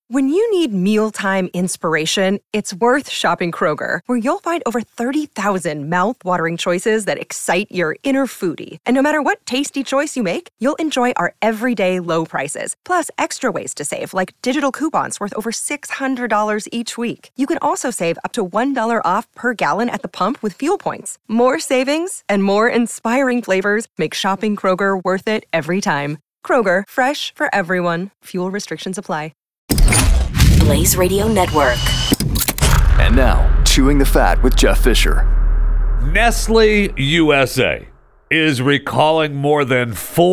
When you need mealtime inspiration, it's worth shopping Kroger, where you'll find over 30,000 mouth-watering choices that excite your inner foodie. And no matter what tasty choice you make, you'll enjoy our everyday low prices, plus extra ways to save, like digital coupons worth over $600 each week. You can also save up to $1 off per gallon at the pump with fuel points. More savings and more inspiring flavors make shopping Kroger worth it every time. Kroger, fresh for everyone. Fuel restrictions apply. Blaze Radio Network. And now, Chewing the Fat with Jeff Fisher. Nestle USA is recalling more than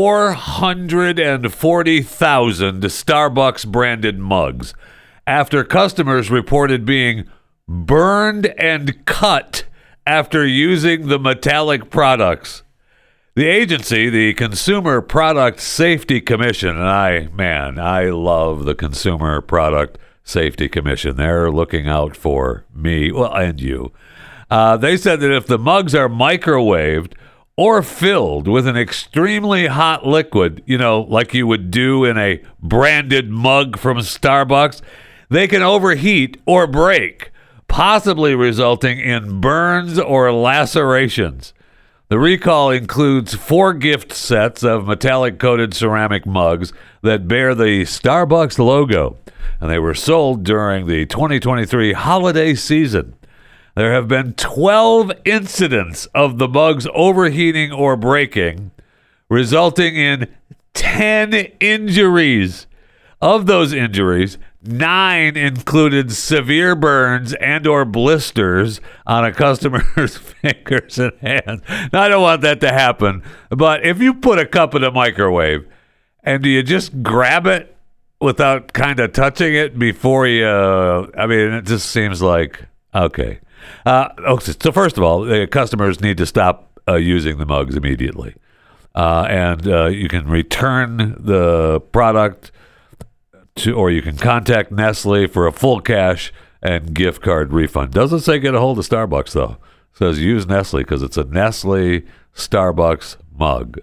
440,000 Starbucks branded mugs after customers reported being burned and cut after using the metallic products. The agency, the Consumer Product Safety Commission, and I love the Consumer Product Safety Commission. They're looking out for me, well, and you. They said that if the mugs are microwaved or filled with an extremely hot liquid, like you would do in a branded mug from Starbucks, they can overheat or break, possibly resulting in burns or lacerations. The recall includes 4 gift sets of metallic-coated ceramic mugs that bear the Starbucks logo, and they were sold during the 2023 holiday season. There have been 12 incidents of the mugs overheating or breaking, resulting in 10 injuries. Of those injuries, 9 included severe burns and or blisters on a customer's fingers and hands. Now, I don't want that to happen, but if you put a cup in a microwave and do you just grab it without kind of touching it before you, it just seems like, okay. So first of all, the customers need to stop using the mugs immediately. And you can return the product or you can contact Nestle for a full cash and gift card refund. Doesn't say get a hold of Starbucks, though. It says use Nestle because it's a Nestle Starbucks mug.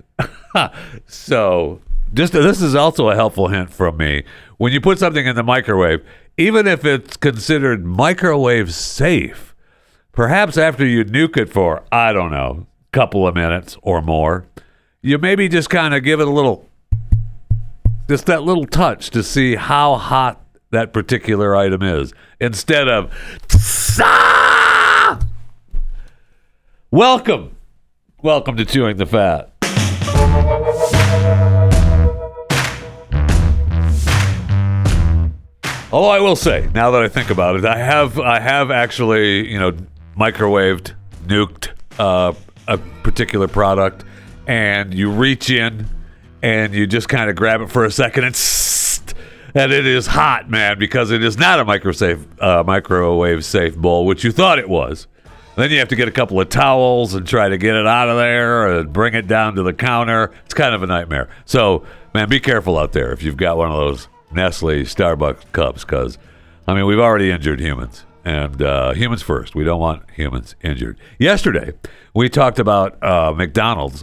So this is also a helpful hint from me. When you put something in the microwave, even if it's considered microwave safe, perhaps after you nuke it for, I don't know, a couple of minutes or more, you maybe just kind of give it just that little touch to see how hot that particular item is, instead of Welcome to Chewing the Fat. Although I will say, now that I think about it, I have actually, microwaved, nuked a particular product, and you reach in and you just kind of grab it for a second and it is hot, man, because it is not a microwave safe bowl, which you thought it was. Then you have to get a couple of towels and try to get it out of there and bring it down to the counter. It's kind of a nightmare. So, man, be careful out there if you've got one of those Nestle Starbucks cups, because, we've already injured humans. And humans first. We don't want humans injured. Yesterday, we talked about McDonald's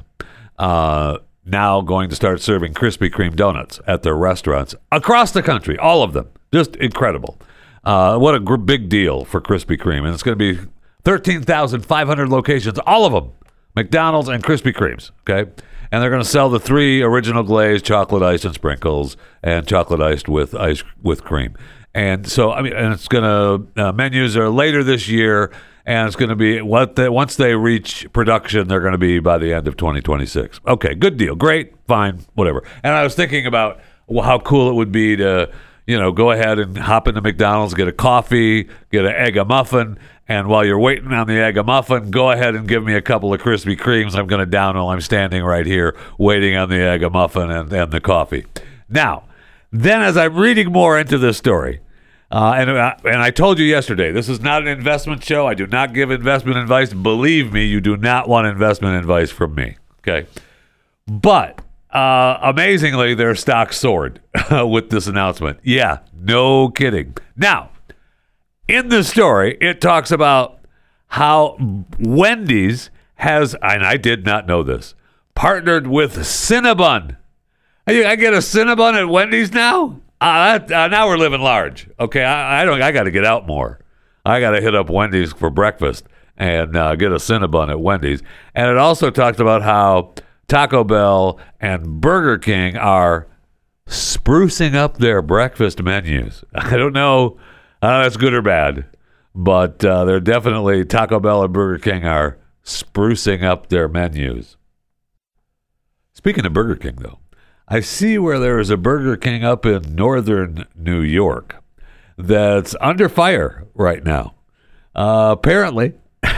now going to start serving Krispy Kreme donuts at their restaurants across the country. All of them. Just incredible. What a big deal for Krispy Kreme. And it's going to be 13,500 locations, all of them. McDonald's and Krispy Kremes, okay? And they're going to sell the 3 original glazed chocolate ice and sprinkles and chocolate iced with cream. And so, and it's going to, menus are later this year, and it's going to be, once they reach production, they're going to be by the end of 2026. Okay, good deal. Great, fine, whatever. And I was thinking about how cool it would be to, go ahead and hop into McDonald's, get a coffee, get an Egg-a-Muffin, and while you're waiting on the Egg-a-Muffin, go ahead and give me a couple of Krispy Kremes. I'm going to down while I'm standing right here waiting on the Egg-a-Muffin and the coffee. Now, then as I'm reading more into this story, and I told you yesterday, this is not an investment show. I do not give investment advice. Believe me, you do not want investment advice from me, okay? But amazingly, their stock soared with this announcement. Yeah, no kidding. Now, in the story, it talks about how Wendy's has, and I did not know this, partnered with Cinnabon. I get a Cinnabon at Wendy's now? Now we're living large. Okay, I got to get out more. I got to hit up Wendy's for breakfast and get a Cinnabon at Wendy's. And it also talked about how Taco Bell and Burger King are sprucing up their breakfast menus. I don't know if that's good or bad, but they're definitely, Taco Bell and Burger King are sprucing up their menus. Speaking of Burger King, though, I see where there is a Burger King up in northern New York that's under fire right now. Apparently,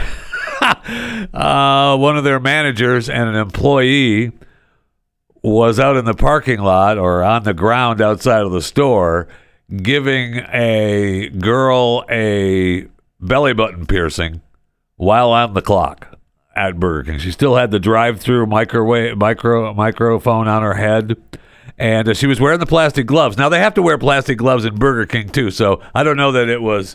one of their managers and an employee was out in the parking lot or on the ground outside of the store giving a girl a belly button piercing while on the clock at Burger King. She still had the drive-through microphone on her head, and she was wearing the plastic gloves. Now, they have to wear plastic gloves in Burger King, too, so I don't know that it was,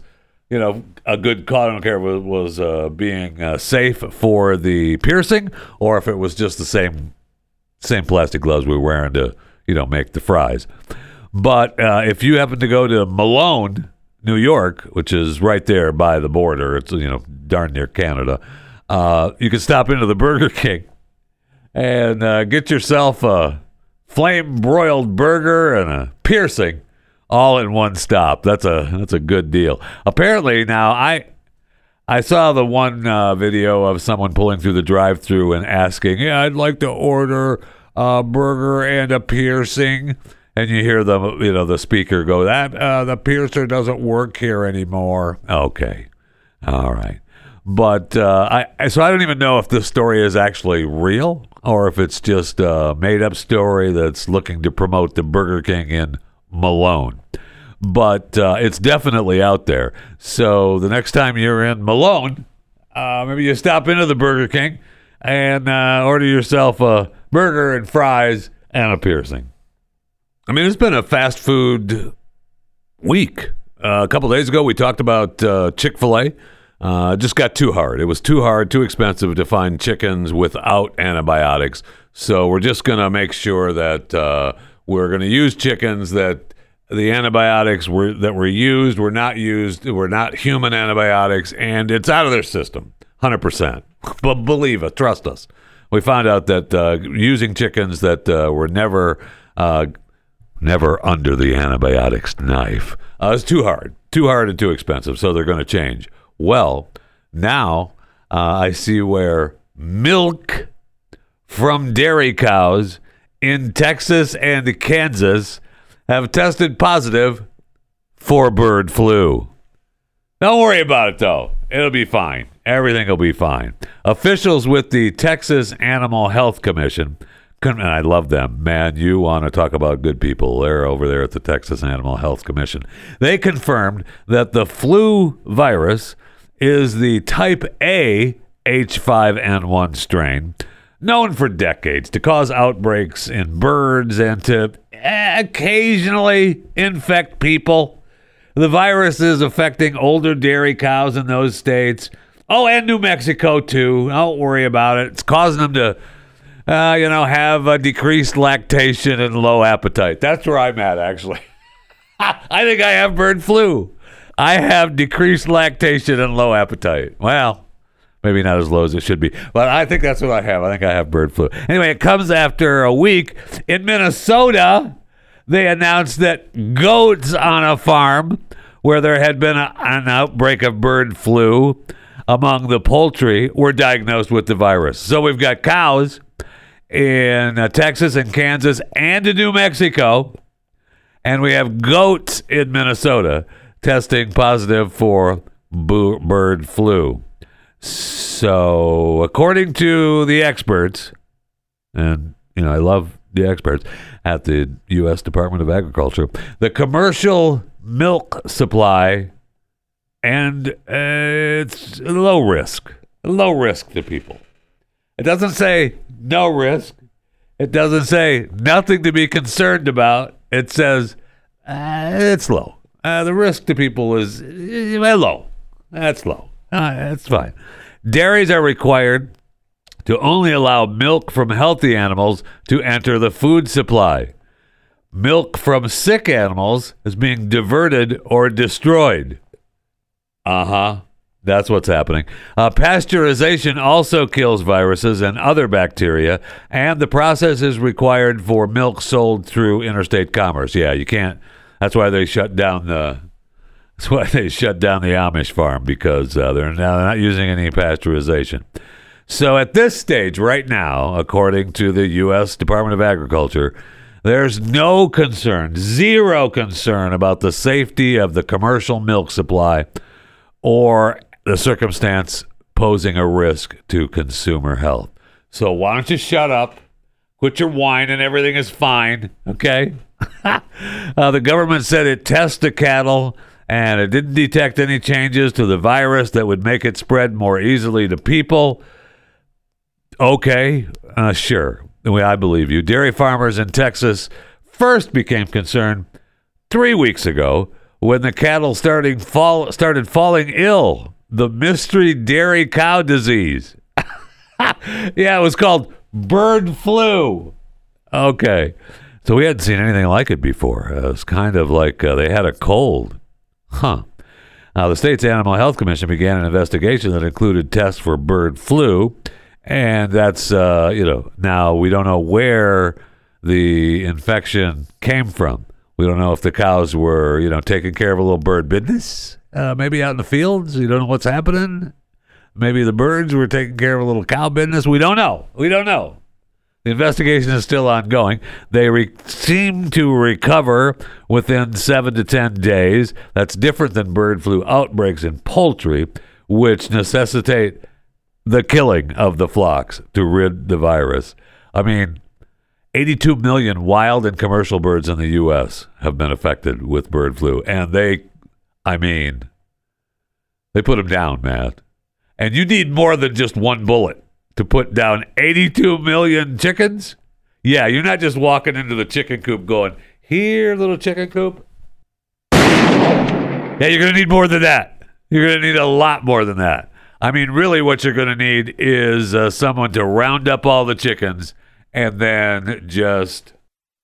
a good call. I don't care if it was being safe for the piercing or if it was just the same plastic gloves we were wearing to, make the fries. But if you happen to go to Malone, New York, which is right there by the border, it's, darn near Canada, you can stop into the Burger King and get yourself a flame-broiled burger and a piercing all in one stop. That's a good deal. Apparently, now, I saw the one video of someone pulling through the drive-thru and asking, I'd like to order a burger and a piercing. And you hear the speaker go, the piercer doesn't work here anymore. Okay. All right. But so I don't even know if this story is actually real or if it's just a made-up story that's looking to promote the Burger King in Malone. But it's definitely out there. So the next time you're in Malone, maybe you stop into the Burger King and order yourself a burger and fries and a piercing. I mean, it's been a fast food week. A couple days ago, we talked about Chick-fil-A. Just got too hard. It was too hard, too expensive to find chickens without antibiotics. So we're just going to make sure that we're going to use chickens that the antibiotics that were used were not human antibiotics, and it's out of their system, 100%. But believe us, trust us. We found out that using chickens that were never under the antibiotics knife is too hard and too expensive, so they're going to change. Well, now I see where milk from dairy cows in Texas and Kansas have tested positive for bird flu. Don't worry about it, though. It'll be fine. Everything will be fine. Officials with the Texas Animal Health Commission, and I love them. Man, you want to talk about good people. They're over there at the Texas Animal Health Commission. They confirmed that the flu virus is the type A H5N1 strain, known for decades to cause outbreaks in birds and to occasionally infect people. The virus is affecting older dairy cows in those states. Oh, and New Mexico, too. Don't worry about it. It's causing them to have a decreased lactation and low appetite. That's where I'm at, actually. I think I have bird flu. I have decreased lactation and low appetite. Well, maybe not as low as it should be, but I think that's what I have. I think I have bird flu. Anyway, it comes after a week. In Minnesota, they announced that goats on a farm where there had been an outbreak of bird flu among the poultry were diagnosed with the virus. So we've got cows in Texas and Kansas and in New Mexico, and we have goats in Minnesota testing positive for bird flu. So, according to the experts, and I love the experts at the U.S. Department of Agriculture, the commercial milk supply, and it's low risk to people. It doesn't say no risk. It doesn't say nothing to be concerned about. It says it's low. The risk to people is low. That's low. That's fine. Dairies are required to only allow milk from healthy animals to enter the food supply. milk from sick animals is being diverted or destroyed. That's what's happening. Pasteurization also kills viruses and other bacteria, and the process is required for milk sold through interstate commerce. Yeah, you can't. That's why they shut down the Amish farm, because they're not using any pasteurization. So at this stage right now, according to the U.S. Department of Agriculture, there's no concern, zero concern about the safety of the commercial milk supply or the circumstance posing a risk to consumer health. So why don't you shut up, quit your whining, everything is fine, okay? The government said it tested cattle and it didn't detect any changes to the virus that would make it spread more easily to people. Okay, sure. I believe you. Dairy farmers in Texas first became concerned 3 weeks ago when the cattle started falling ill. The mystery dairy cow disease. Yeah, it was called bird flu. Okay. So we hadn't seen anything like it before. It was kind of like they had a cold. Now, the state's Animal Health Commission began an investigation that included tests for bird flu. And that's, now we don't know where the infection came from. We don't know if the cows were, taking care of a little bird business. Maybe out in the fields. You don't know what's happening. Maybe the birds were taking care of a little cow business. We don't know. The investigation is still ongoing. They seem to recover within 7 to 10 days. That's different than bird flu outbreaks in poultry, which necessitate the killing of the flocks to rid the virus. 82 million wild and commercial birds in the U.S. have been affected with bird flu, and they put them down, Matt. And you need more than just one bullet to put down 82 million chickens? Yeah, you're not just walking into the chicken coop going, here, little chicken coop. Yeah, you're going to need more than that. You're going to need a lot more than that. Really what you're going to need is someone to round up all the chickens and then just...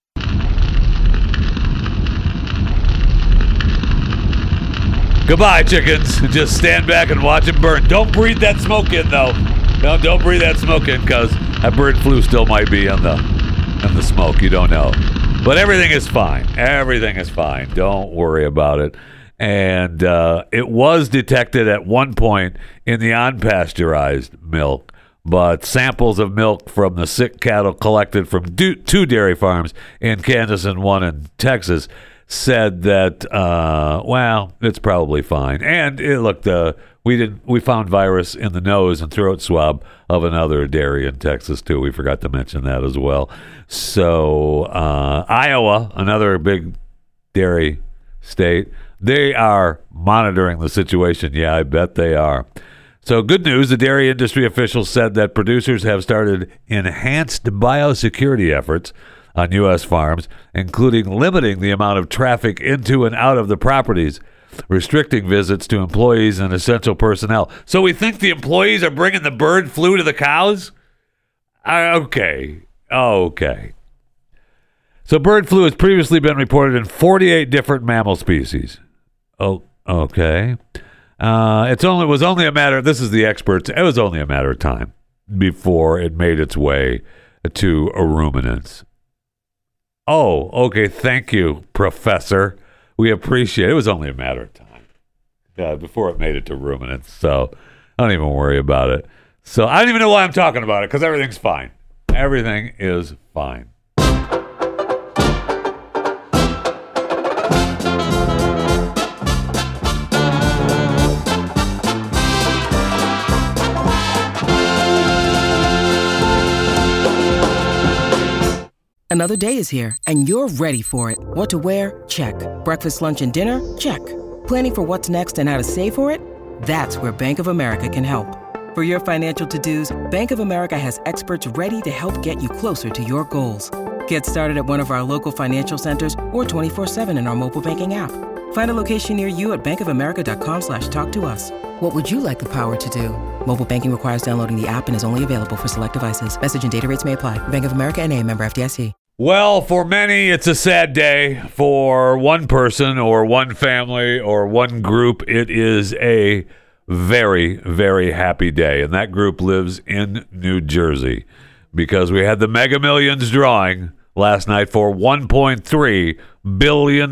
Goodbye, chickens. Just stand back and watch them burn. Don't breathe that smoke in, though. No, don't breathe that smoke in, because that bird flu still might be in the smoke. You don't know. But everything is fine. Everything is fine. Don't worry about it. And it was detected at one point in the unpasteurized milk, but samples of milk from the sick cattle collected from 2 dairy farms in Kansas and one in Texas said that, it's probably fine. And we found virus in the nose and throat swab of another dairy in Texas too. We forgot to mention that as well. So Iowa, another big dairy state, they are monitoring the situation. Yeah, I bet they are. So good news, the dairy industry officials said that producers have started enhanced biosecurity efforts on U.S. farms, including limiting the amount of traffic into and out of the properties, restricting visits to employees and essential personnel. So we think the employees are bringing the bird flu to the cows? Okay. So bird flu has previously been reported in 48 different mammal species. Oh, okay. It was only a matter, this is the experts, it was only a matter of time before it made its way to ruminants. Oh, okay, thank you, Professor. We appreciate it. It was only a matter of time before it made it to ruminants, so don't even worry about it. So I don't even know why I'm talking about it, because everything's fine. Everything is fine. Another day is here, and you're ready for it. What to wear? Check. Breakfast, lunch, and dinner? Check. Planning for what's next and how to save for it? That's where Bank of America can help. For your financial to-dos, Bank of America has experts ready to help get you closer to your goals. Get started at one of our local financial centers or 24/7 in our mobile banking app. Find a location near you at bankofamerica.com/talktous. What would you like the power to do? Mobile banking requires downloading the app and is only available for select devices. Message and data rates may apply. Bank of America NA, member FDIC. Well, for many, it's a sad day. For one person or one family or one group, it is a very, very happy day. And that group lives in New Jersey because we had the Mega Millions drawing last night for $1.3 billion,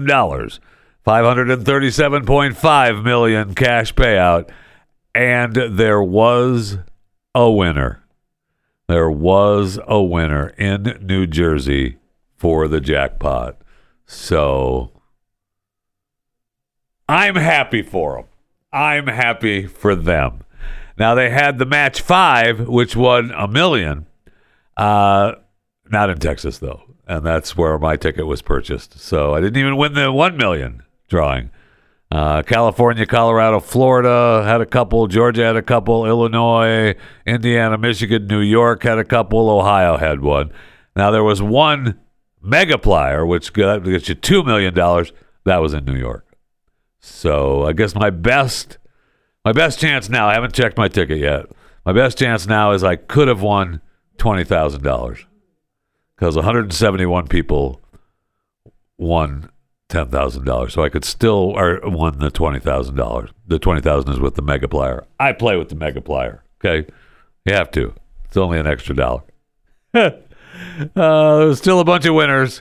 $537.5 million cash payout. And there was a winner. There was a winner in New Jersey for the jackpot. So I'm happy for them. I'm happy for them. Now, they had the match 5, which won $1 million. Not in Texas, though. And that's where my ticket was purchased. So I didn't even win the $1 million drawing. California, Colorado, Florida had a couple. Georgia had a couple. Illinois, Indiana, Michigan, New York had a couple. Ohio had one. Now, there was one Megaplier, which gets you $2 million. That was in New York. So I guess my best chance now, I haven't checked my ticket yet. My best chance now is I could have won $20,000 because 171 people won $10,000, so I could still won the $20,000. The $20,000 is with the Megaplier. I play with the Megaplier. Okay, you have to. It's only an extra $1. There's still a bunch of winners.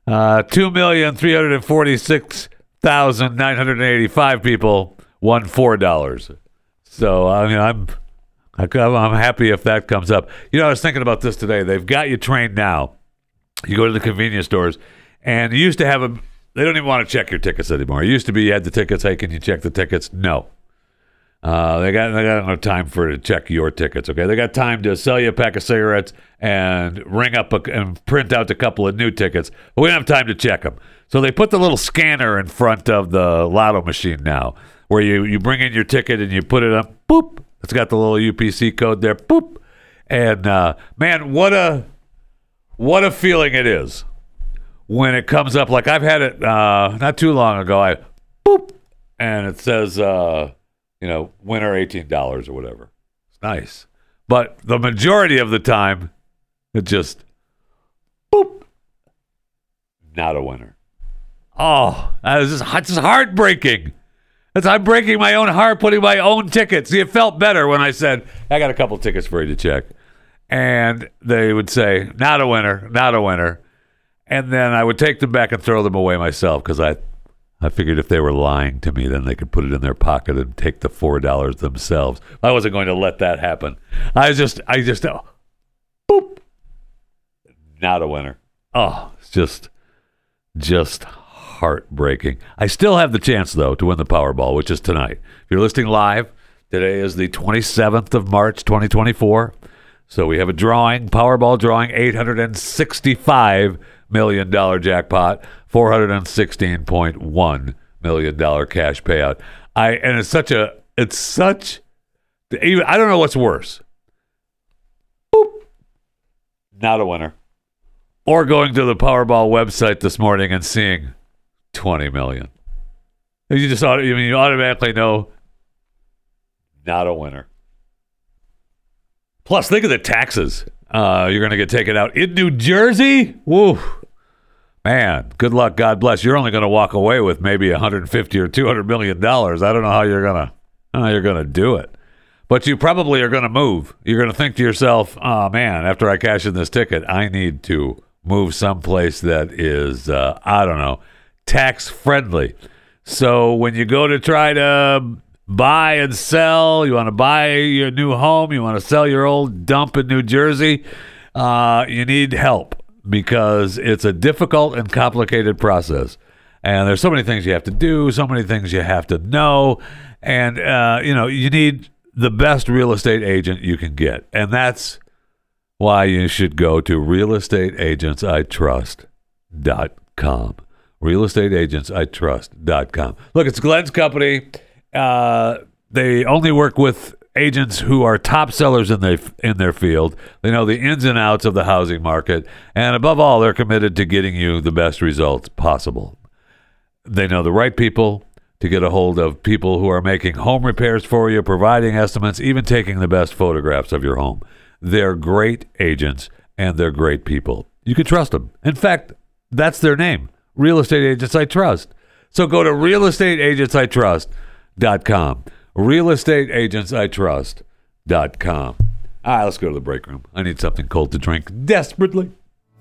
2,346,985 people won $4. So I mean, I'm happy if that comes up. You know, I was thinking about this today. They've got you trained now. You go to the convenience stores, and you used to have them. They don't even want to check your tickets anymore. It used to be you had the tickets. Hey, can you check the tickets? No. They got no time to check your tickets. Okay, they got time to sell you a pack of cigarettes and ring up and print out a couple of new tickets. But we don't have time to check them. So they put the little scanner in front of the lotto machine now, where you bring in your ticket and you put it up. Boop. It's got the little UPC code there. Boop. And man, what a feeling it is when it comes up. Like I've had it not too long ago. Boop, and it says winner $18 or whatever. It's nice, but the majority of the time, it just boop, not a winner. Oh, it's just heartbreaking. I'm breaking my own heart putting my own tickets. See, it felt better when I said, I got a couple tickets for you to check. And they would say, not a winner, not a winner. And then I would take them back and throw them away myself because I figured if they were lying to me, then they could put it in their pocket and take the $4 themselves. I wasn't going to let that happen. I just boop, not a winner. Oh, it's just heartbreaking. I still have the chance, though, to win the Powerball, which is tonight. If you're listening live, today is the 27th of March, 2024. So we have a drawing, Powerball drawing, $865 million jackpot, $416.1 million cash payout. I don't know what's worse. Boop, not a winner. Or going to the Powerball website this morning and seeing 20 million. You automatically know not a winner. Plus, think of the taxes you're going to get taken out in New Jersey. Woo, man! Good luck. God bless. You're only going to walk away with maybe 150 or 200 million dollars. I don't know how you're gonna do it, but you probably are going to move. You're going to think to yourself, "Oh man! After I cash in this ticket, I need to move someplace that is tax friendly." So when you go to try to buy and sell, you want to buy your new home, you want to sell your old dump in New Jersey, you need help because it's a difficult and complicated process. And there's so many things you have to do, so many things you have to know. And, you need the best real estate agent you can get. And that's why you should go to realestateagentsitrust.com. realestateagentsitrust.com. Look, it's Glenn's company. They only work with agents who are top sellers in their field. They know the ins and outs of the housing market, and above all, they're committed to getting you the best results possible. They know the right people to get a hold of, people who are making home repairs for you, providing estimates, even taking the best photographs of your home. They're great agents, and they're great people. You can trust them. In fact, that's their name, Real Estate Agents I Trust. So go to realestateagentsitrust.com. realestateagentsitrust.com. All right, let's go to the break room. I need something cold to drink desperately.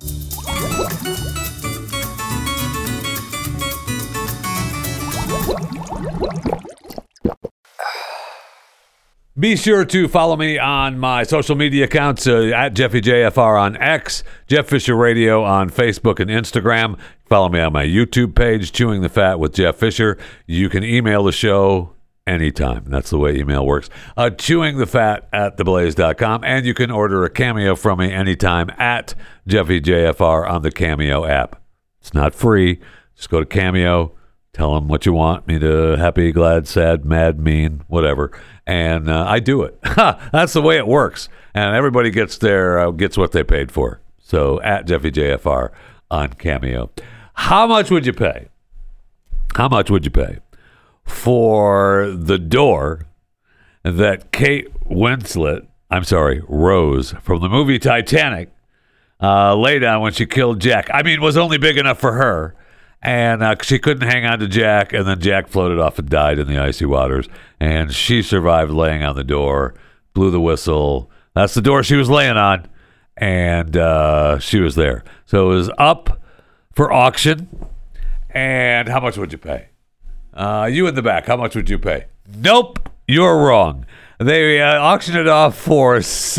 Be sure to follow me on my social media accounts at JeffyJFR on X, Jeff Fisher Radio on Facebook and Instagram. Follow me on my YouTube page, Chewing the Fat with Jeff Fisher. You can email the show anytime. That's the way email works. chewingthefat@theblaze.com. And you can order a Cameo from me anytime at JeffyJFR on the Cameo app. It's not free. Just go to Cameo, tell them what you want me to, happy, glad, sad, mad, mean, whatever. And I do it. That's the way it works. And everybody gets what they paid for. So at JeffyJFR on Cameo. How much would you pay? For the door that Rose from the movie Titanic laid on when she killed Jack? I mean, it was only big enough for her, and she couldn't hang on to Jack, and then Jack floated off and died in the icy waters, and she survived laying on the door, blew the whistle. That's the door she was laying on, and she was there. So it was up for auction, and how much would you pay? You in the back, how much would you pay? Nope, you're wrong. They auctioned it off for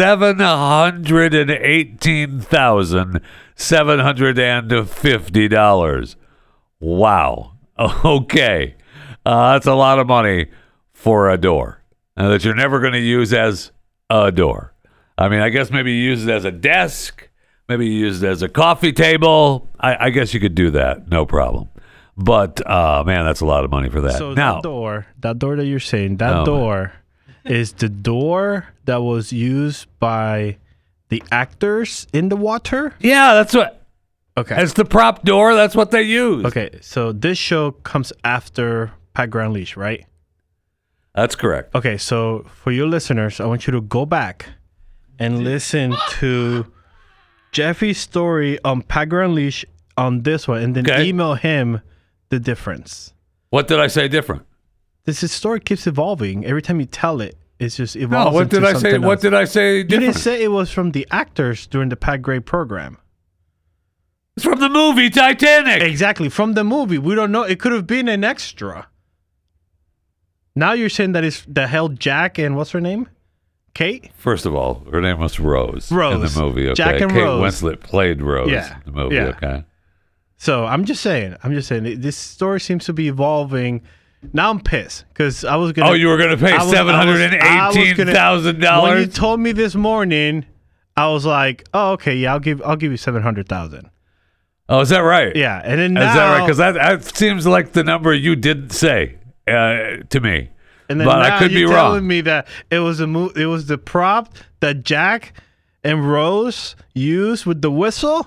$718,750. Wow. Okay. That's a lot of money for a door that you're never going to use as a door. I mean, I guess maybe you use it as a desk. Maybe you use it as a coffee table. I guess you could do that. No problem. But, man, that's a lot of money for that. So now, that door that you're saying, door is the door that was used by the actors in the water? Yeah, that's what. Okay. It's the prop door. That's what they use. Okay, so this show comes after Pat Gray Unleashed, right? That's correct. Okay, so for your listeners, I want you to go back and listen to Jeffy's story on Pat Gray Unleashed on this one, and then email him the difference. What did I say different? This story keeps evolving. Every time you tell it, it's just evolving. No, what did I say? What did I say different? You didn't say it was from the actors during the Pat Gray program. It's from the movie Titanic. Exactly, from the movie. We don't know. It could have been an extra. Now you're saying that held Jack and what's her name? Kate? First of all, her name was Rose. Rose. In the movie, okay? Jack and Kate Rose. Winslet played Rose in the movie, okay? So I'm just saying, this story seems to be evolving. Now I'm pissed because I was gonna. Oh, you were gonna pay $718,000. When you told me this morning, I was like, "Oh, okay, yeah, I'll give you $700,000." Oh, is that right? Yeah, and then is that right? Because that seems like the number you didn't say to me. And then but now I could be you're wrong. telling me that it was the prop that Jack and Rose used with the whistle.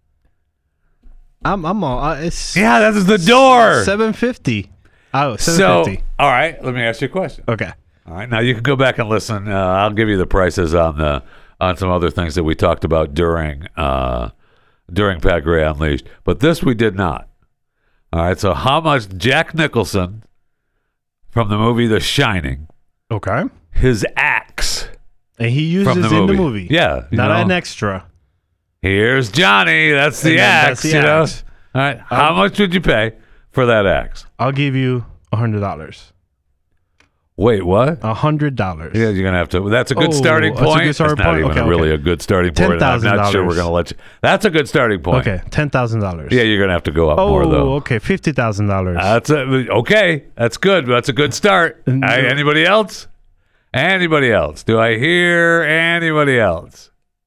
I'm all. Yeah, that's the door. $750. Oh, $750. So, all right, let me ask you a question. Okay. All right, now you can go back and listen. I'll give you the prices on some other things that we talked about during Pat Gray Unleashed, but this we did not. All right, so how much Jack Nicholson from the movie The Shining? Okay. His axe. And he uses in the movie. Yeah, not an extra. Here's Johnny. That's the axe. That's the axe. All right. How much would you pay for that axe? I'll give you $100. Wait, what? $100. Yeah, you're gonna have to. That's a good starting point. That's not even really a good starting point. I'm not sure we're gonna let you. That's a good starting point. Okay, $10,000. Yeah, you're gonna have to go up more though. Okay, $50,000. That's okay. That's good. That's a good start. Anybody else? Anybody else? Do I hear anybody else?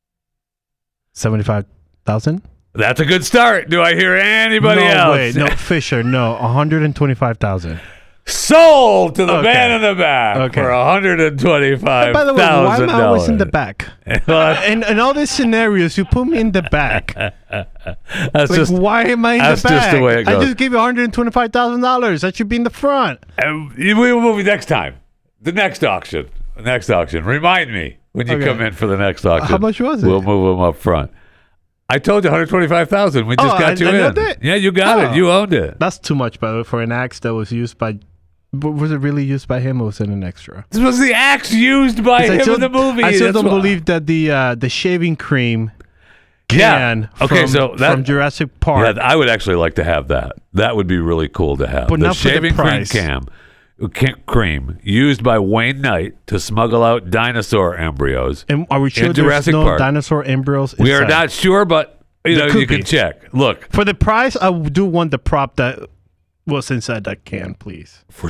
75,000. That's a good start. Do I hear anybody else? Wait, no, Fisher, no, 125,000. Sold to the man in the back for $125,000. By the way, why am I always in the back? in all these scenarios, you put me in the back. That's like, why am I in the back? That's just the way it goes. I just gave you $125,000. I should be in the front. We will move next time. The next auction. Remind me when you come in for the next auction. How much was it? We'll move them up front. I told you 125,000. We just got you in. Nailed it? Yeah, you got it. You owned it. That's too much, by the way, for an axe that was used by. Was it really used by him, or was it an extra? This was the axe used by him in the movie. I still That's don't believe that the shaving cream can from Jurassic Park. Yeah, I would actually like to have that. That would be really cool to have. But the not for the shaving price. cream used by Wayne Knight to smuggle out dinosaur embryos. And are we sure in there's Jurassic no Park. dinosaur embryos inside? We are not sure, but There could you can be. check. Look, For the price, I do want the prop that was inside that can, please. for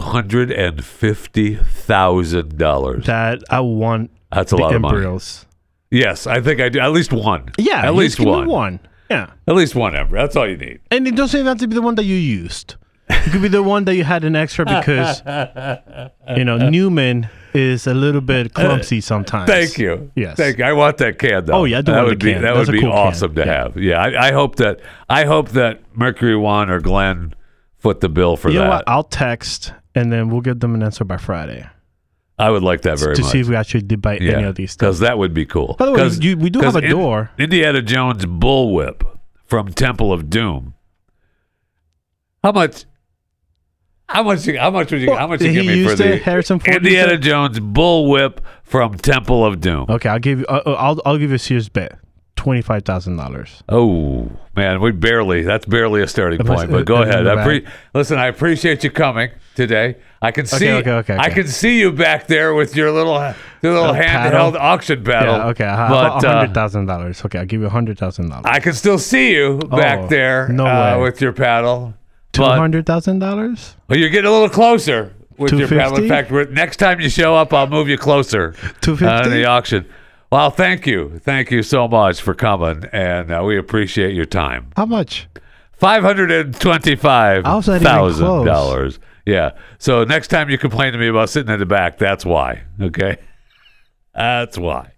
$250,000. That I want. That's a the lot of money. embryos. Yes, I think I do. At least one. Yeah, at least just give me one. one. Yeah, At least one embryo. That's all you need. and it doesn't even have to be the one that you used. It could be the one that you had an extra because Newman is a little bit clumsy sometimes. Thank you. Yes. Thank you. I want that can though. Oh, yeah, I do that want would the be can. that That's would a be cool can. awesome to Yeah. have. Yeah, I hope that Mercury One or Glenn foot the bill for You that. know what? I'll text and then we'll give them an answer by Friday I would like that very to much. see if we actually did buy any of these because things. that would be cool. By the way, we do have a 'cause door. Indiana Jones bullwhip from Temple of Doom. How much? How much would you He give me for used the it, Harrison Ford Indiana used it? Jones bullwhip from Temple of Doom? Okay, I'll give you. I'll give you a serious bet. $25,000. Oh man, that's barely a starting point. But go ahead. Listen, I appreciate you coming today. I can see. Okay. I can see you back there with your little handheld paddle? auction paddle. Yeah, okay. But $100,000. Okay, I'll give you $100,000. I can still see you back there no way. with your paddle. But $200,000. well, you're getting a little closer with your paddle. In 250? fact, next time you show up, I'll move you closer in 250? the auction. Well, thank you so much for coming, and we appreciate your time. How much? $525,000. Yeah. So next time you complain to me about sitting in the back, that's why. Okay. That's why.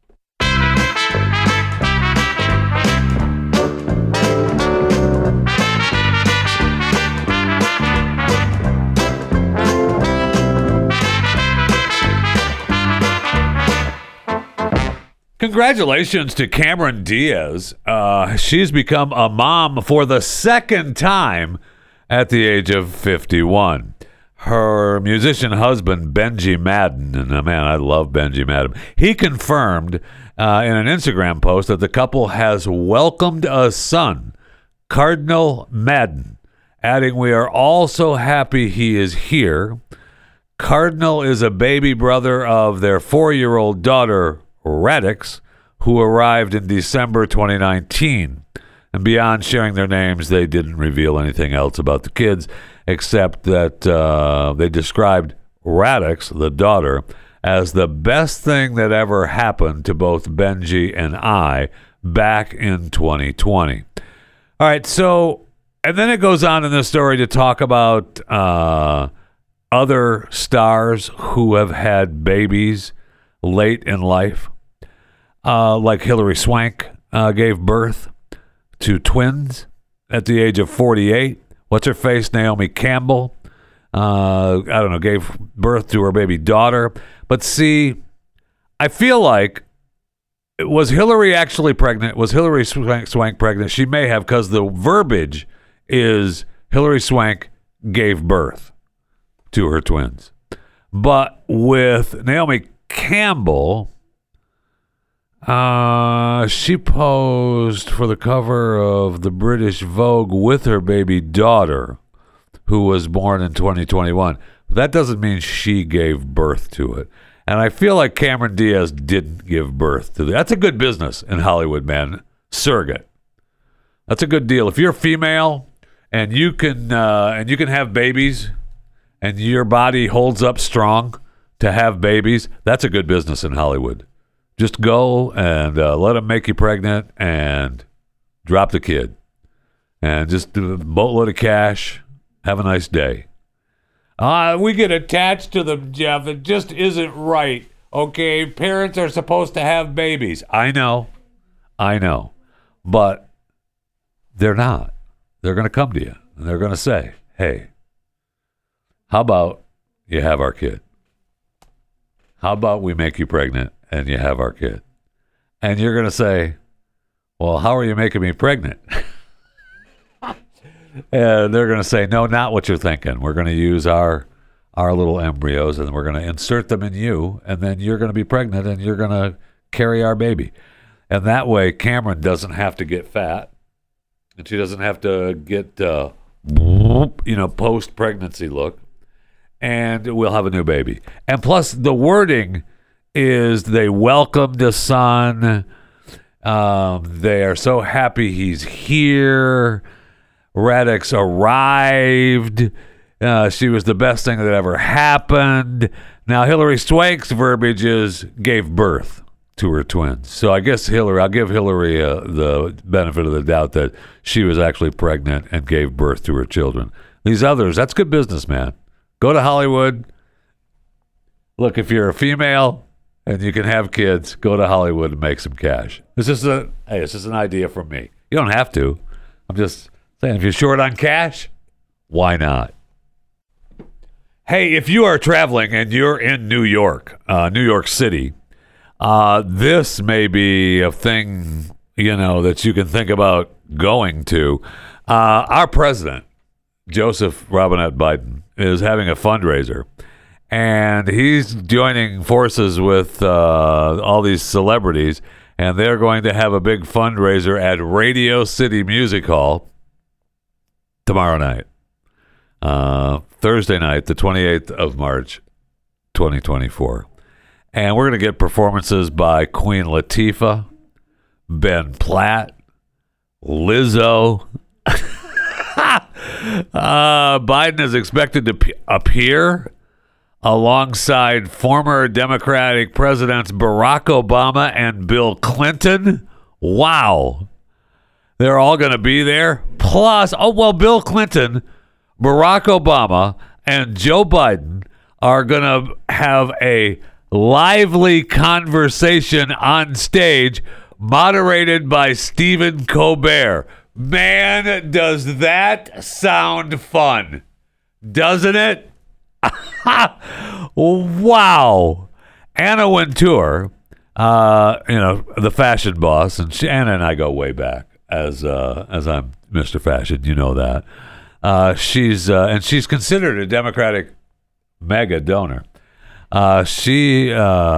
Congratulations to Cameron Diaz. She's become a mom for the second time at the age of 51. Her musician husband, Benji Madden, and man, I love Benji Madden, he confirmed in an Instagram post that the couple has welcomed a son, Cardinal Madden, adding, "We are all so happy he is here. Cardinal is a baby brother of their 4-year-old daughter, Radix, who arrived in December 2019. And beyond sharing their names, they didn't reveal anything else about the kids, except that they described Radix, the daughter, as the best thing that ever happened to both Benji and I back in 2020. All right, so, and then it goes on in this story to talk about other stars who have had babies late in life. Like Hilary Swank gave birth to twins at the age of 48. What's her face? Naomi Campbell, gave birth to her baby daughter. But see, I feel like, was Hillary actually pregnant? Was Hilary Swank pregnant? She may have, because the verbiage is Hilary Swank gave birth to her twins. But with Naomi Campbell, she posed for the cover of the British Vogue with her baby daughter, who was born in 2021. That doesn't mean she gave birth to it. And I feel like Cameron Diaz didn't give birth to it. That's a good business in Hollywood, man. Surrogate. That's a good deal. If you're female and you can have babies and your body holds up strong to have babies, that's a good business in Hollywood. Just go and let them make you pregnant and drop the kid. And just do a boatload of cash. Have a nice day. We get attached to them, Jeff. It just isn't right. Okay, parents are supposed to have babies. I know. But they're not. They're going to come to you. And they're going to say, hey, how about you have our kid? How about we make you pregnant and you have our kid? And you're going to say, well, how are you making me pregnant? And they're going to say, no, not what you're thinking. We're going to use our little embryos, and we're going to insert them in you, and then you're going to be pregnant, and you're going to carry our baby. And that way, Cameron doesn't have to get fat, and she doesn't have to get, post-pregnancy look, and we'll have a new baby. And plus, the wording is they welcomed a son. They are so happy he's here. Radix arrived. She was the best thing that ever happened. Now, Hillary Swank's verbiage is gave birth to her twins. So I guess I'll give Hillary the benefit of the doubt that she was actually pregnant and gave birth to her children. These others, that's good business, man. Go to Hollywood. Look, if you're a female and you can have kids, go to Hollywood and make some cash. It's just an idea from me. You don't have to. I'm just saying, if you're short on cash, why not? Hey, if you are traveling and you're in New York City, this may be a thing, that you can think about going to. Our president, Joseph Robinette Biden, is having a fundraiser, and he's joining forces with all these celebrities, and they're going to have a big fundraiser at Radio City Music Hall tomorrow night, Thursday night, the 28th of March, 2024. And we're going to get performances by Queen Latifah, Ben Platt, Lizzo. Biden is expected to appear alongside former Democratic presidents Barack Obama and Bill Clinton. Wow. They're all going to be there. Plus, Bill Clinton, Barack Obama, and Joe Biden are going to have a lively conversation on stage moderated by Stephen Colbert. Man, does that sound fun, doesn't it? Wow. Anna Wintour, the fashion boss, and Anna and I go way back as I'm Mr. Fashion, you know that. She's considered a Democratic mega donor. She's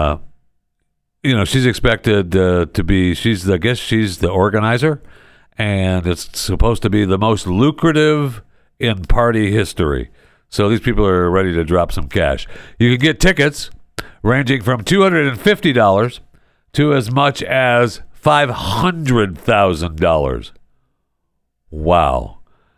expected to be. I guess she's the organizer, and it's supposed to be the most lucrative in party history. So these people are ready to drop some cash. You can get tickets ranging from $250 to as much as $500,000. Wow.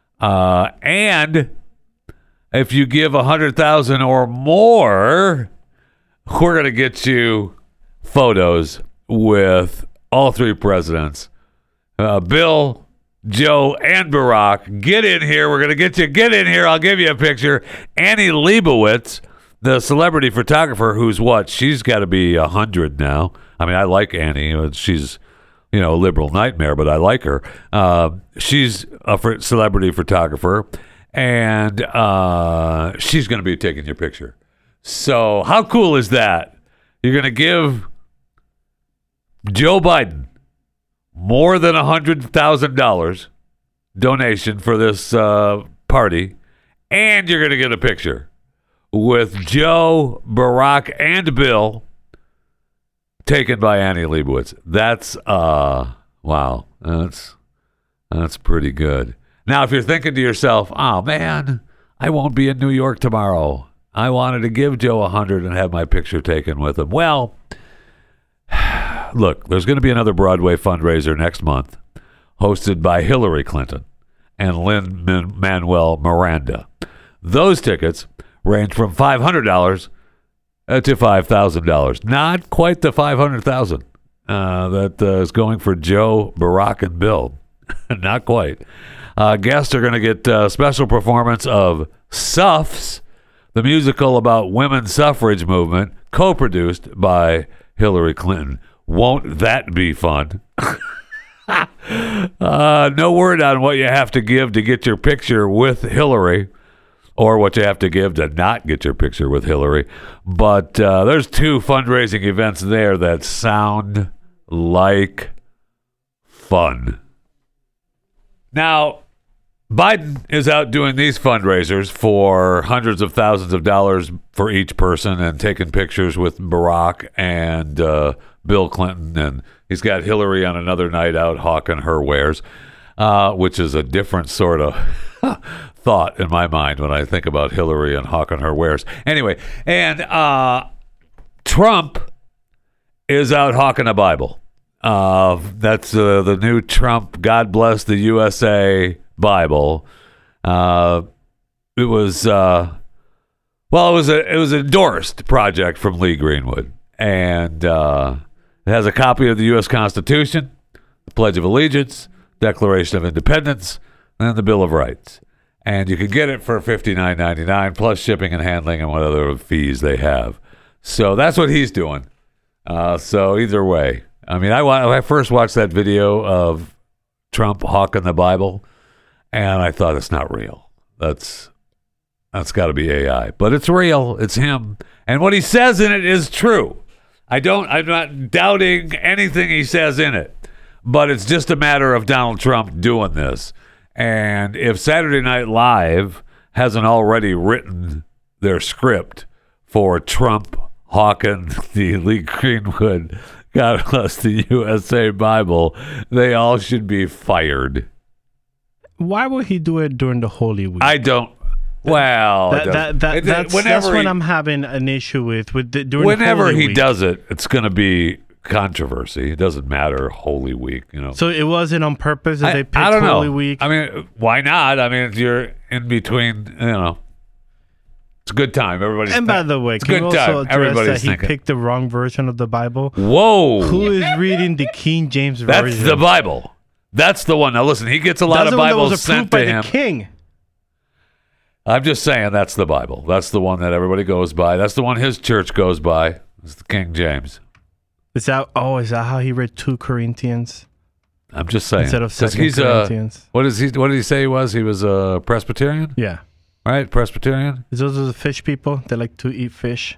And if you give $100,000 or more, we're going to get you photos with all three presidents, Bill, Joe, and Barack. Get in here. We're going to get in here. I'll give you a picture. Annie Leibovitz, the celebrity photographer, she's got to be 100 now. I mean, I like Annie. She's, a liberal nightmare, but I like her. She's a celebrity photographer, and she's going to be taking your picture. So how cool is that? You're going to give Joe Biden more than $100,000 donation for this party, and you're going to get a picture with Joe, Barack, and Bill taken by Annie Leibovitz. That's wow. That's pretty good. Now, if you're thinking to yourself, oh man, I won't be in New York tomorrow. I wanted to give Joe 100 and have my picture taken with him. Well, look, there's going to be another Broadway fundraiser next month, hosted by Hillary Clinton and Lin-Manuel Miranda. Those tickets range from $500 to $5,000. Not quite the $500,000 that is going for Joe, Barack, and Bill. Not quite. Guests are going to get a special performance of Suffs, the musical about women's suffrage movement, co-produced by Hillary Clinton. Won't that be fun? No word on what you have to give to get your picture with Hillary, or what you have to give to not get your picture with Hillary. But there's two fundraising events there that sound like fun. Now, Biden is out doing these fundraisers for hundreds of thousands of dollars for each person and taking pictures with Barack and Bill Clinton. And he's got Hillary on another night out hawking her wares, which is a different sort of thought in my mind when I think about Hillary and hawking her wares. Anyway, and Trump is out hawking a Bible. That's the new Trump God Bless the USA Bible. It was an endorsed project from Lee Greenwood, and it has a copy of the U.S. Constitution, the Pledge of Allegiance, Declaration of Independence, and the Bill of Rights. And you can get it for $59.99 plus shipping and handling and what other fees they have. So that's what he's doing. So either way, I mean, I first watched that video of Trump hawking the Bible, and I thought it's not real. That's got to be AI, but it's real. It's him, and what he says in it is true. I'm not doubting anything he says in it, but it's just a matter of Donald Trump doing this. And if Saturday Night Live hasn't already written their script for Trump hawking the Lee Greenwood God Bless the USA Bible, they all should be fired. Why would he do it during the Holy Week? I don't. Well, that's when I'm having an issue with during whenever Holy he Week. does it, it's going to be controversy. It doesn't matter Holy Week, you know. So it wasn't on purpose that they picked I don't Holy know. Week. I mean, why not? I mean, if you're in between, you know, it's a good time. Everybody's and by the way, it's a can good you also time. address Everybody's that he thinking. picked the wrong version of the Bible? Whoa! Who is reading the King James version? That's the Bible. That's the one. Now listen, he gets a lot of Bibles sent to him. The king. I'm just saying that's the Bible. That's the one that everybody goes by. That's the one his church goes by. It's the King James. Is that how he read 2 Corinthians? I'm just saying. Instead of 2 he's Corinthians. What did he say he was? He was a Presbyterian? Yeah. Right? Presbyterian? Those are the fish people. They like to eat fish.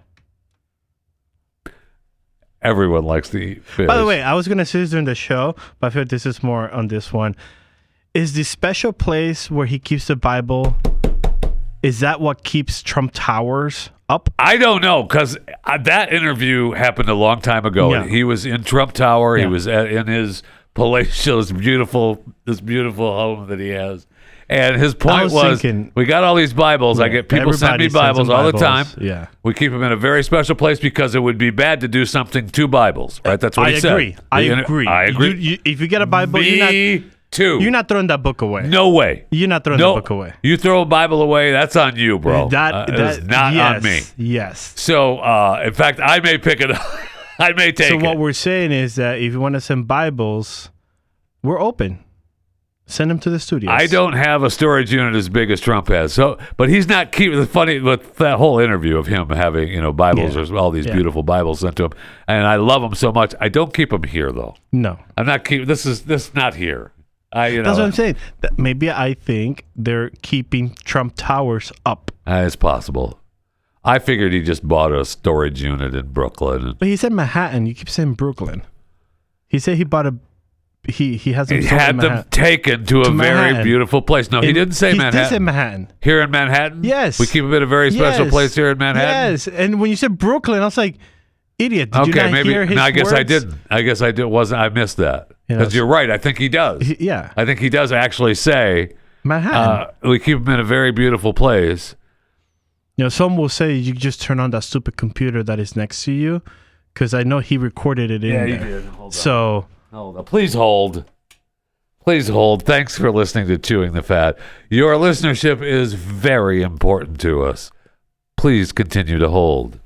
Everyone likes to eat fish. By the way, I was going to say this during the show, but I feel like this is more on this one. Is the special place where he keeps the Bible, is that what keeps Trump Towers up? I don't know, because that interview happened a long time ago. Yeah. He was in Trump Tower. Yeah. He was in his palatial, this beautiful home that he has. And his point was thinking, we got all these Bibles. I get people send me Bibles all the time. Yeah. We keep them in a very special place because it would be bad to do something to Bibles, right? That's what he said. I agree. If you get a Bible, you're not throwing that book away. No way. You're not throwing the book away. You throw a Bible away, that's on you, bro. That is not on me. Yes. So, in fact, I may pick it up. I may take it. So what we're saying is that if you want to send Bibles, we're open. Send them to the studios. I don't have a storage unit as big as Trump has. So, but he's not keeping the funny with that whole interview of him having, Bibles or all these beautiful Bibles sent to him. And I love them so much. I don't keep them here though. No. I'm not keeping this is not here. That's what I'm saying. Maybe I think they're keeping Trump Towers up. It's possible. I figured he just bought a storage unit in Brooklyn. But he said Manhattan. You keep saying Brooklyn. He said he bought he had them taken to a very beautiful place. No, he didn't say Manhattan. He did say Manhattan. Here in Manhattan? Yes. We keep him in a very special place here in Manhattan? Yes. And when you said Brooklyn, I was like, idiot. Did you not hear his I guess words? I didn't. I guess I did. I missed that. Because you're right. I think he does. I think he does actually say Manhattan. We keep him in a very beautiful place. Some will say you just turn on that stupid computer that is next to you, because I know he recorded it in there. Yeah, he did. Hold on. So, hold on. Please hold. Please hold. Thanks for listening to Chewing the Fat. Your listenership is very important to us. Please continue to hold.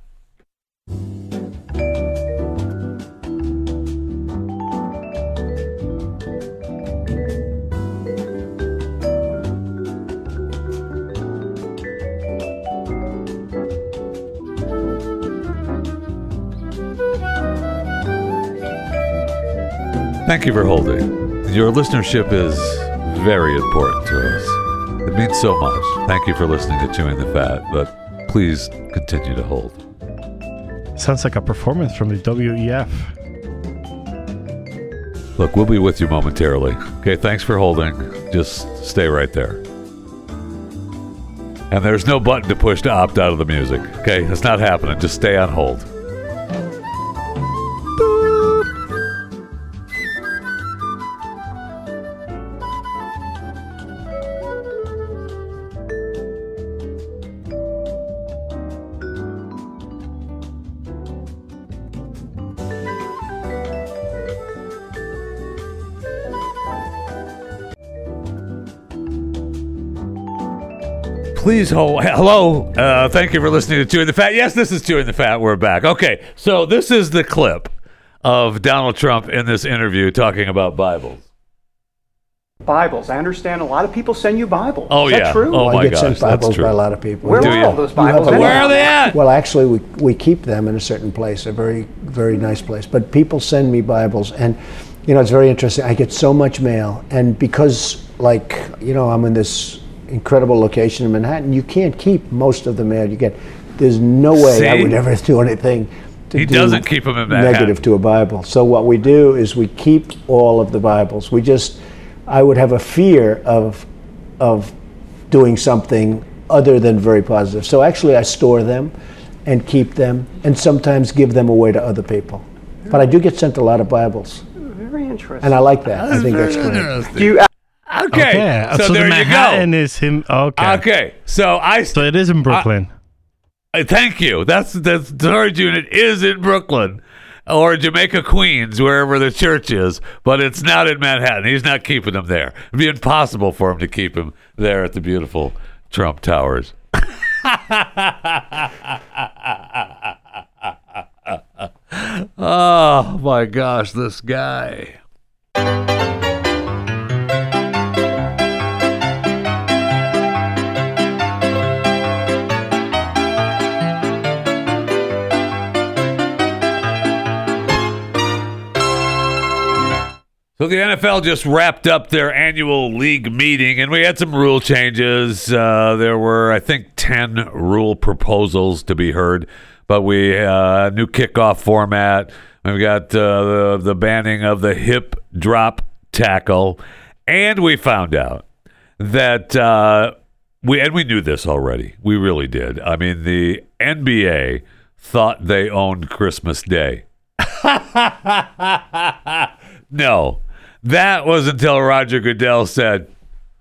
Thank you for holding. Your listenership is very important to us. It means so much. Thank you for listening to Chewing the Fat, but please continue to hold. Sounds like a performance from the WEF. Look, we'll be with you momentarily. Okay, thanks for holding. Just stay right there. And there's no button to push to opt out of the music. Okay, it's not happening. Just stay on hold. Please hold. Hello. Thank you for listening to Chewing the Fat. Yes, this is Chewing the Fat. We're back. Okay, so this is the clip of Donald Trump in this interview talking about Bibles. Bibles. I understand a lot of people send you Bibles. Oh, Is yeah. that true? Oh, my I get gosh, sent that's Bibles true. by a lot of people. Where Do are you? all those Bibles? You have a Where at? are they at? Well, actually, we keep them in a certain place, a very, very nice place. But people send me Bibles, and, it's very interesting. I get so much mail, and because, I'm in this incredible location in Manhattan, you can't keep most of the mail you get. There's no way I would ever do anything to He do doesn't keep them in Manhattan. negative to a Bible. So what we do is we keep all of the Bibles. I would have a fear of doing something other than very positive. So actually I store them and keep them and sometimes give them away to other people. But I do get sent a lot of Bibles. Very interesting. And I like that. I think that's great. Do you Okay, so the there Manhattan you is him. Okay. Okay, so So it is in Brooklyn. thank you. That's the storage unit is in Brooklyn or Jamaica, Queens, wherever the church is, but it's not in Manhattan. He's not keeping them there. It'd be impossible for him to keep him there at the beautiful Trump Towers. Oh my gosh, this guy. So the NFL just wrapped up their annual league meeting, and we had some rule changes. There were, I think, 10 rule proposals to be heard, but we new kickoff format. We've got the banning of the hip drop tackle, and we found out that we knew this already. We really did. I mean, the NBA thought they owned Christmas Day. No. That was until Roger Goodell said,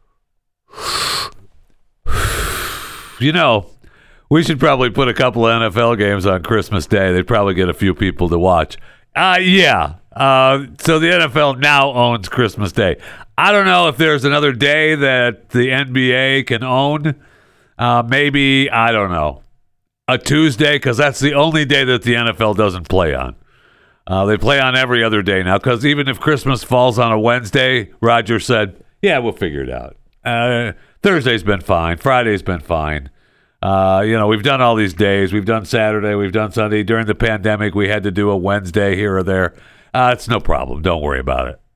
we should probably put a couple of NFL games on Christmas Day. They'd probably get a few people to watch. Yeah. So the NFL now owns Christmas Day. I don't know if there's another day that the NBA can own. Maybe, I don't know, a Tuesday, because that's the only day that the NFL doesn't play on. They play on every other day now, because even if Christmas falls on a Wednesday, Roger said, yeah, we'll figure it out. Thursday's been fine. Friday's been fine. We've done all these days. We've done Saturday. We've done Sunday. During the pandemic, we had to do a Wednesday here or there. It's no problem. Don't worry about it.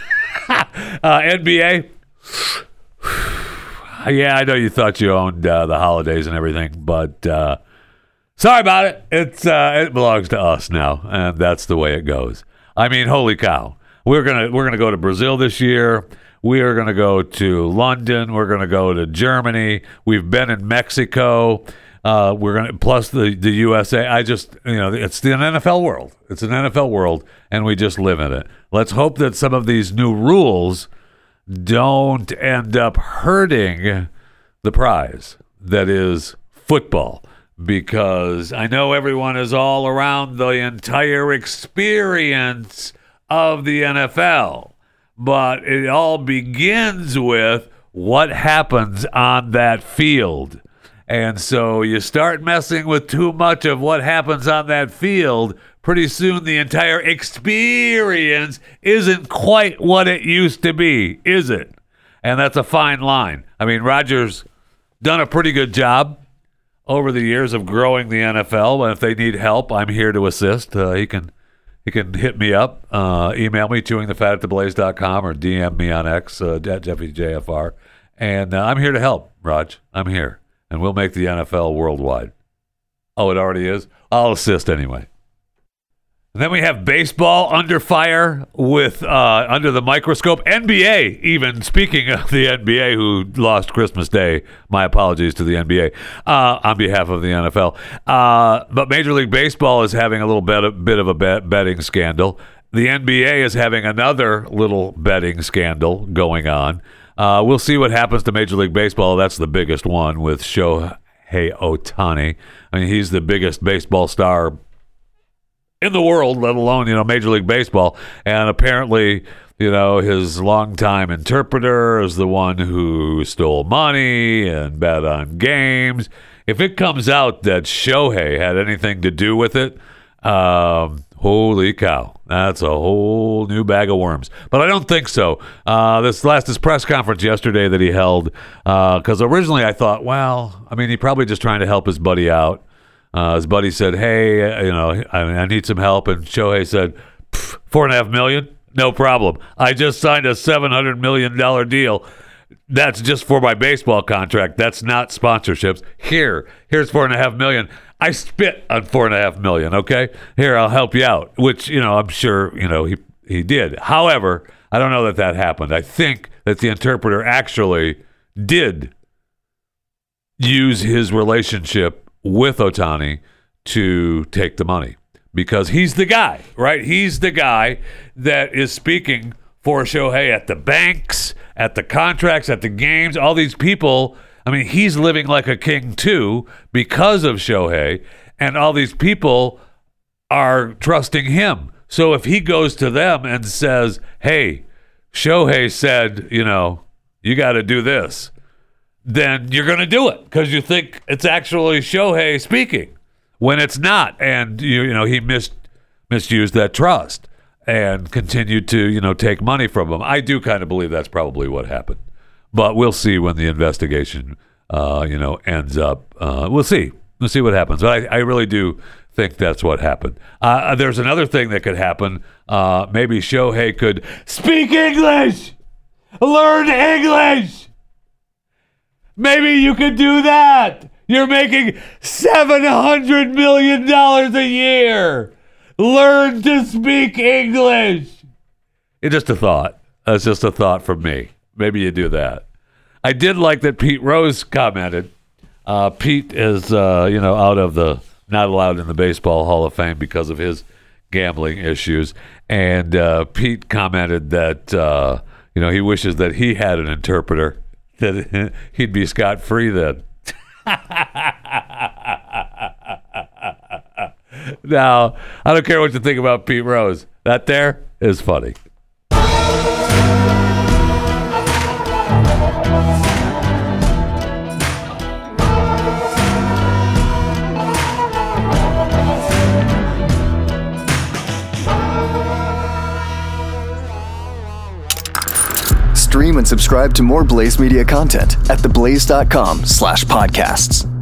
NBA? Yeah, I know you thought you owned the holidays and everything, but sorry about it. It belongs to us now, and that's the way it goes. I mean, holy cow. We're gonna go to Brazil this year. We are gonna go to London. We're gonna go to Germany. We've been in Mexico. We're gonna plus the USA. It's the NFL world. It's an NFL world, and we just live in it. Let's hope that some of these new rules don't end up hurting the prize that is football. Because I know everyone is all around the entire experience of the NFL, but it all begins with what happens on that field. And so you start messing with too much of what happens on that field, pretty soon the entire experience isn't quite what it used to be, is it? And that's a fine line. I mean, Roger's done a pretty good job over the years of growing the NFL. And if they need help, I'm here to assist. He can hit me up, email me, chewingthefat@theblaze.com, or DM me on X at JeffyJFR. And I'm here to help, Raj. I'm here. And we'll make the NFL worldwide. Oh, it already is? I'll assist anyway. And then we have baseball under fire with under the microscope. NBA, even speaking of the NBA, who lost Christmas Day. My apologies to the NBA on behalf of the NFL. But Major League Baseball is having a little bit of a betting scandal. The NBA is having another little betting scandal going on. We'll see what happens to Major League Baseball. That's the biggest one with Shohei Ohtani. I mean, he's the biggest baseball star in the world, let alone, Major League Baseball. And apparently, his longtime interpreter is the one who stole money and bet on games. If it comes out that Shohei had anything to do with it, holy cow, that's a whole new bag of worms. But I don't think so. This press conference yesterday that he held, because originally I thought, he probably just trying to help his buddy out. His buddy said, hey, I need some help. And Shohei said, $4.5 million? No problem. I just signed a $700 million deal. That's just for my baseball contract. That's not sponsorships. Here's $4.5 million. I spit on $4.5 million, okay? Here, I'll help you out, which, I'm sure, he did. However, I don't know that happened. I think that the interpreter actually did use his relationship with Ohtani to take the money because he's the guy, right? He's the guy that is speaking for Shohei at the banks, at the contracts, at the games, all these people. I mean, he's living like a king too because of Shohei, and all these people are trusting him. So if he goes to them and says, hey, Shohei said, you got to do this, then you're going to do it because you think it's actually Shohei speaking when it's not. And, he misused that trust and continued to, take money from him. I do kind of believe that's probably what happened. But we'll see when the investigation, ends up. We'll see. We'll see what happens. But I really do think that's what happened. There's another thing that could happen. Maybe Shohei could speak English, learn English. Maybe you could do that. You're making $700 million a year. Learn to speak English. It's just a thought. That's just a thought from me. Maybe you do that. I did like that Pete Rose commented. Pete is, out of the not allowed in the Baseball Hall of Fame because of his gambling issues. And Pete commented that, he wishes that he had an interpreter, that he'd be scot-free then. Now, I don't care what you think about Pete Rose. That there is funny. Stream and subscribe to more Blaze Media content at theblaze.com/podcasts.